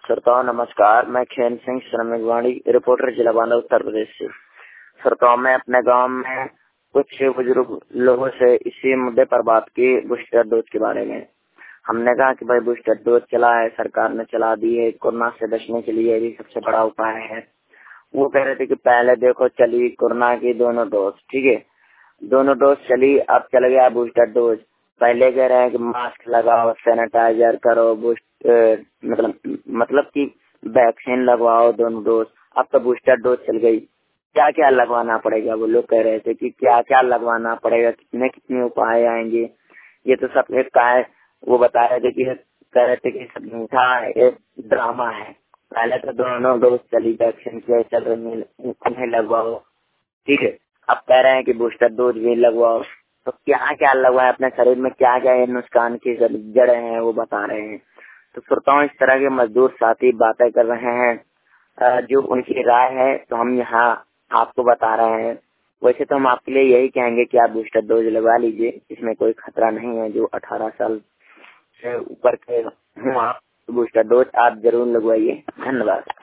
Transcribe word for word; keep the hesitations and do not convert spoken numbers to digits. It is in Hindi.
श्रोताओं नमस्कार, मैं खेन सिंह श्रमिकवाणी रिपोर्टर जिला बांदा उत्तर प्रदेश से। श्रोताओं मैं अपने गांव में कुछ बुजुर्ग लोगों से इसी मुद्दे पर बात की, बूस्टर डोज के बारे में। हमने कहा कि भाई बूस्टर डोज चला है, सरकार ने चला दी है, कोरोना से बचने के लिए भी सबसे बड़ा उपाय है। वो कह रहे थे कि पहले देखो चली कोरोना की दोनों डोज, ठीक है, दोनों डोज चली, अब चल गया बूस्टर डोज। पहले कह रहे हैं कि मास्क लगाओ, सैनिटाइजर करो, बूस्ट मतलब मतलब कि वैक्सीन लगवाओ दोनों डोज। अब तो बूस्टर डोज चल गई, क्या क्या लगवाना पड़ेगा? वो लोग कह रहे थे कि क्या क्या लगवाना पड़ेगा, कितने कितने उपाय आएंगे, ये तो सब एक का है। वो बता रहे थे कि कह रहे थे कि सब मीठा एक ड्रामा है। पहले तो दोनों डोज चली, वैक्सीन के चल रही, उन्हें लगवाओ, ठीक है। अब कह रहे हैं कि बूस्टर डोज भी लगवाओ। तो क्या क्या लगवाए, अपने शरीर में क्या क्या नुकसान की जड़ें हैं वो बता रहे हैं। तो श्रोताओं इस तरह के मजदूर साथी बातें कर रहे हैं, जो उनकी राय है तो हम यहाँ आपको बता रहे हैं। वैसे तो हम आपके लिए यही कहेंगे कि आप बूस्टर डोज लगवा लीजिए, इसमें कोई खतरा नहीं है। जो अठारह साल से ऊपर के हुआ बूस्टर डोज आप जरूर लगवाइए। धन्यवाद।